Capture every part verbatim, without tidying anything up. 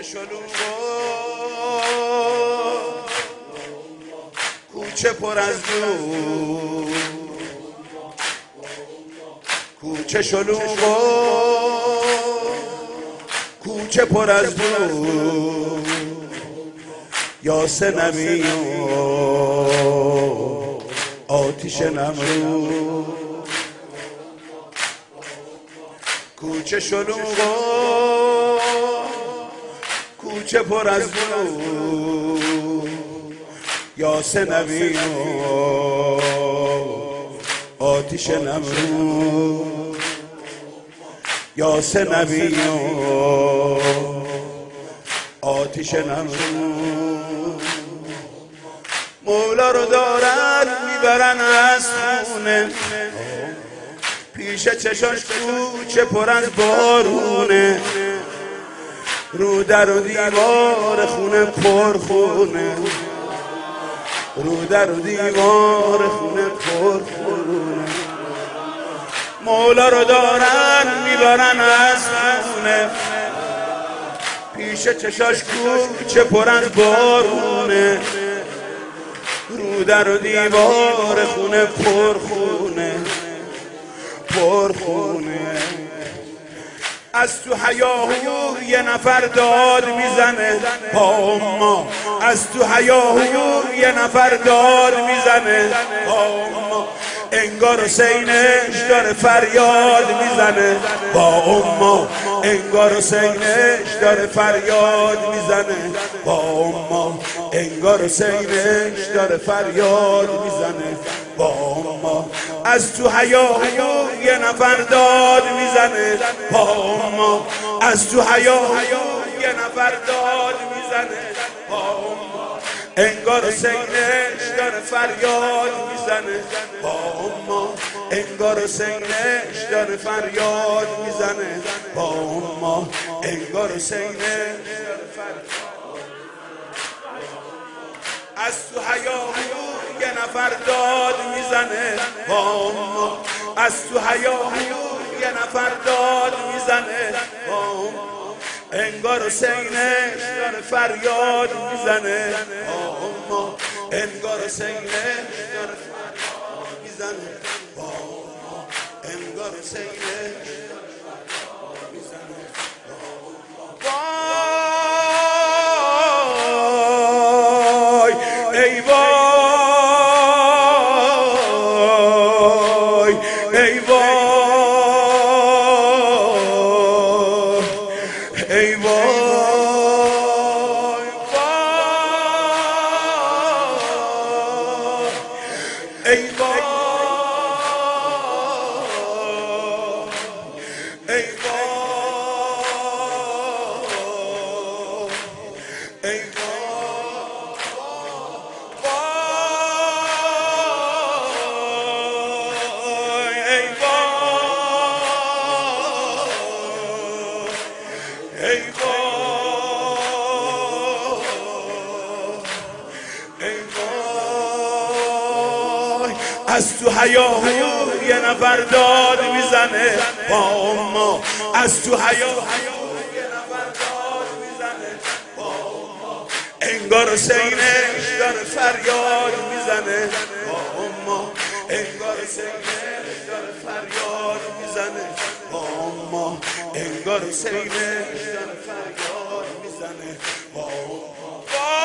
شلوغ کوچه پر از نور، کوچه شلوغ کوچه پر از نور، یاسه نمی آتیش نمرود. کوچه شلوغ کوچه پر از نور، یاسه نمی آتیش نمرود، یاسه نمی آتیش نمرود. مولا رو دارن میبرن از خونه، پیش چشاش کوچه پر از بارونه، رو در و دیوار خونه پر خونه، رو در و دیوار خونه پر خونه. مولا رو دارن میبرن از خونه، پیش چشاش کوچه پر از بارونه، رو در و دیوار خونه پر خونه پر خونه. از تو هیاهو یه نفر داد میزنه پاما، از تو هیاهو یه نفر داد میزنه پاما، انگار حسینش داره فریاد میزنه با اما، انگار حسینش داره فریاد میزنه با اما، انگار حسینش داره فریاد میزنه با اما. از تو هیاهو یه نفر داد میزنه با اما، از تو هیاهو یه نفر داد میزنه با اما، انگار حسینش داره فریاد میزنه با اما، انگار حسینش داره فریاد میزنه با اما، انگار حسینش داره فریاد. از تو هیاهو یه نفر داد میزنه با اما، از تو هیاهو یه نفر داد میزنه با اما، انگار حسینش داره فریاد میزنه با اما، انگار حسینش داره فریاد میزنه با اما، انگار حسینش داره فریاد میزنه با اما. وای ای وای ای وای ای وای ای وای ای وای ای از تو هیاهو یه نفر داد میزنه با اما، از تو هیاهو یه نفر داد میزنه با اما، انگار حسینش داره فریاد میزنه با اما، انگار حسینش داره فریاد میزنه با اما، انگار حسینش داره فریاد میزنه با اما.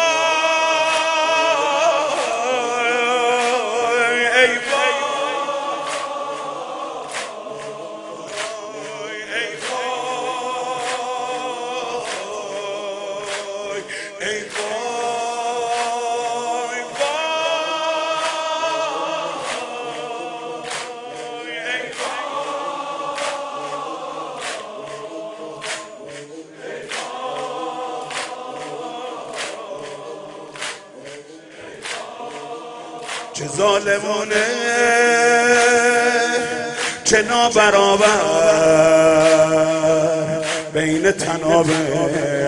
چه ظالمونه چه نابرابر بین تنابه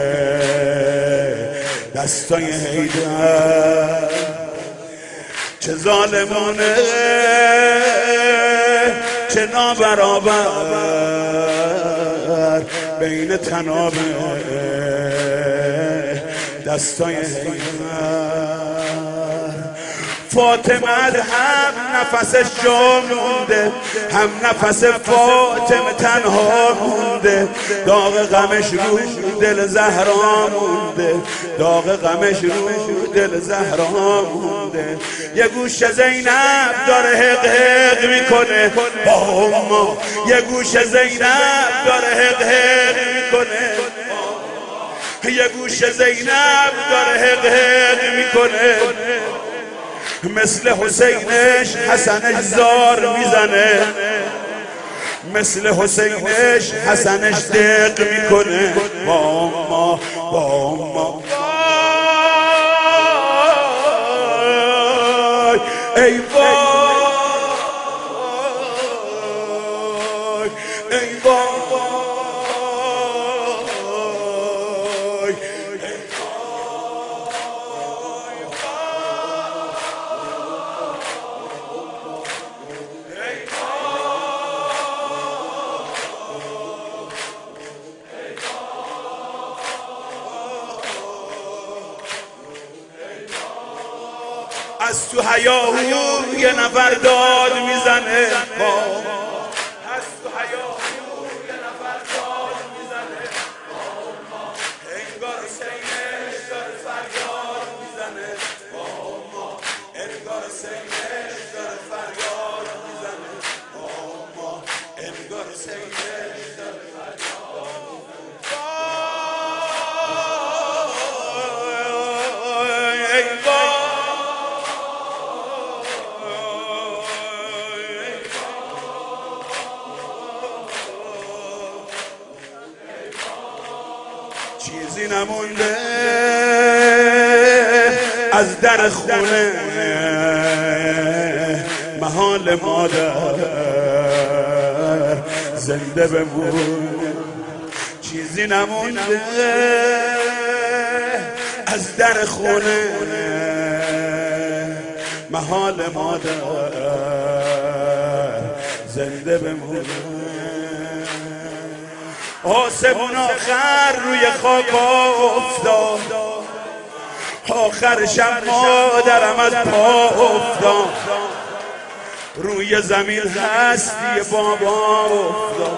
دستای حیدر، چه ظالمونه چه نابرابر بین تنابه دستای حیدر. فاطمه هم نفسش جا مونده، هم نفس فاطمه تنها مونده. داغ غمش رو دل زهرا مونده، داغ غمش رو دل زهرا مونده. یه گوش زینب داره حق حق میکنه با اما، یه گوش زینب داره حق حق میکنه، یه گوش زینب داره حق حق میکنه. مثل حسینش حسنش زار میزنه، مثل حسینش حسنش دق میکنه. با ما با ما ای وای ای وای از تو هیاهو یه نفر داد میزنه، از تو هیاهو یه نفر داد میزنه. انگار سینش داره فریاد میزنه، انگار سینش داره فریاد میزنه، انگار سینش داره فریاد میزنه. چیزی نمونده از در خونه محال مادر زنده بمونه. چیزی نمونده از در خونه محال مادر زنده بمونه. آسمون آخر روی خاک افتاد، آخرشم مادرم از پا افتاد. روی زمین هستی بابا افتاد.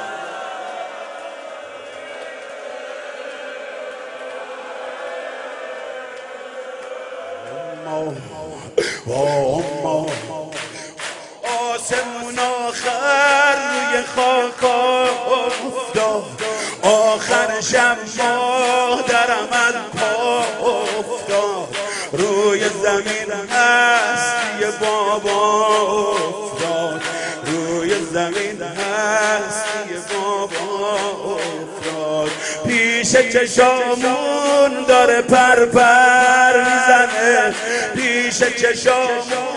آسمون آخر روی خاک افتاد، آخرشم مادرم از پا افتاد. روی زمین هستی بابا افتاد، روی زمین هستی بابا افتاد. پیش چشامون داره پر پر میزنه، پیش چشامون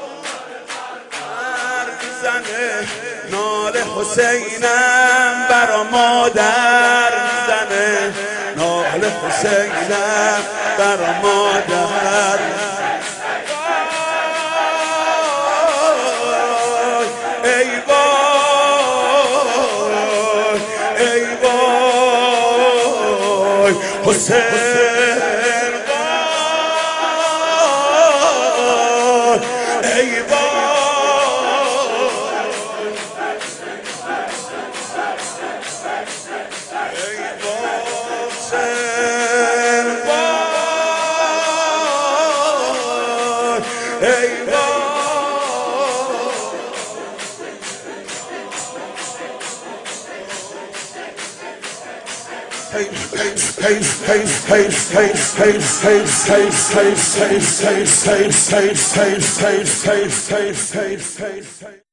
ناله حسینم برا مادر میزنه، ناله حسینم برا مادر. ای وای ای وای حسین وای ای وای Hey,